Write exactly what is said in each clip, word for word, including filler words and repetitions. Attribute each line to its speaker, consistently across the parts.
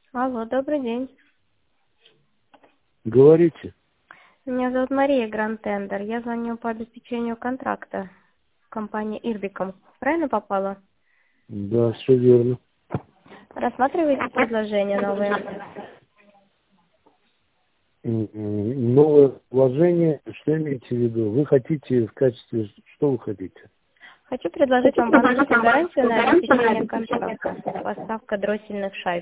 Speaker 1: Алло, добрый день.
Speaker 2: Говорите.
Speaker 1: Меня зовут Мария Гранд-Тендер. Я звоню по обеспечению контракта компании Ирбиком. Правильно попала?
Speaker 2: Да, все верно.
Speaker 1: Рассматриваете предложения новые?
Speaker 2: М, м, Новое вложение, что имеете в виду? Вы хотите в качестве, что вы хотите?
Speaker 1: Хочу предложить вам банковскую гарантию на обеспечение контракта. Поставка дроссельных шайб.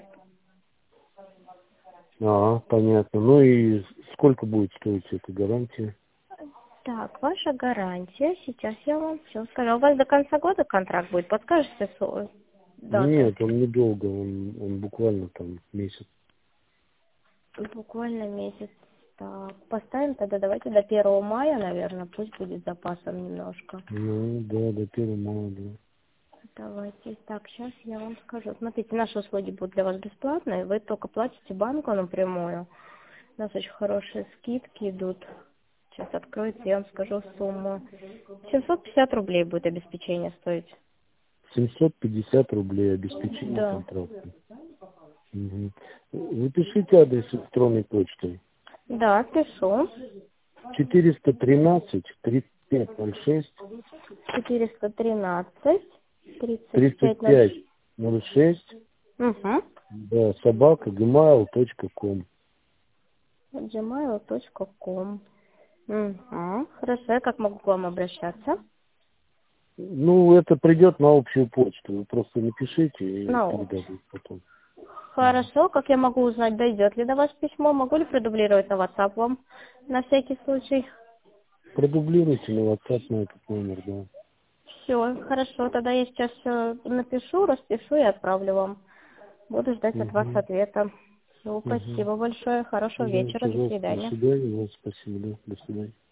Speaker 2: А, понятно. Ну и сколько будет стоить эта гарантия?
Speaker 1: Так, ваша гарантия. Сейчас я вам все скажу. У вас до конца года контракт будет? Подскажете со- дату?
Speaker 2: Нет, он недолго, он, он буквально там месяц.
Speaker 1: Буквально месяц. Так, поставим тогда, давайте до первого мая, наверное, пусть будет с запасом немножко.
Speaker 2: Ну, да, до первого мая, да.
Speaker 1: Давайте. Так, сейчас я вам скажу. Смотрите, наши услуги будут для вас бесплатные. Вы только платите банку напрямую. У нас очень хорошие скидки идут. Сейчас откроется, я вам скажу сумму. семьсот пятьдесят рублей будет обеспечение стоить.
Speaker 2: семьсот пятьдесят рублей обеспечение
Speaker 1: Да.
Speaker 2: контракта. Мгм. Вы пишите адрес электронной почты.
Speaker 1: Да, пишу.
Speaker 2: четыреста тринадцать тридцать пять ноль шесть
Speaker 1: четыреста тринадцать тридцать
Speaker 2: тридцать
Speaker 1: пять ноль.
Speaker 2: пять ноль шесть.
Speaker 1: Угу.
Speaker 2: Да, собака gmail точка ком.
Speaker 1: джимейл точка ком. Угу. Хорошо, я как могу к вам обращаться?
Speaker 2: Ну, это придет на общую почту. Вы просто напишите и
Speaker 1: На общем.
Speaker 2: передадите потом. Мгм.
Speaker 1: Хорошо, как я могу узнать, дойдет ли до вас письмо? Могу ли продублировать на WhatsApp вам на всякий случай?
Speaker 2: Продублируйте на WhatsApp на этот номер, да.
Speaker 1: Все, хорошо, тогда я сейчас все напишу, распишу и отправлю вам. Буду ждать от вас
Speaker 2: Угу.
Speaker 1: ответа. Все,
Speaker 2: Угу.
Speaker 1: спасибо большое, хорошего
Speaker 2: Да,
Speaker 1: вечера, до
Speaker 2: пожалуйста, до
Speaker 1: свидания.
Speaker 2: свидания. Вот, спасибо, да. До свидания.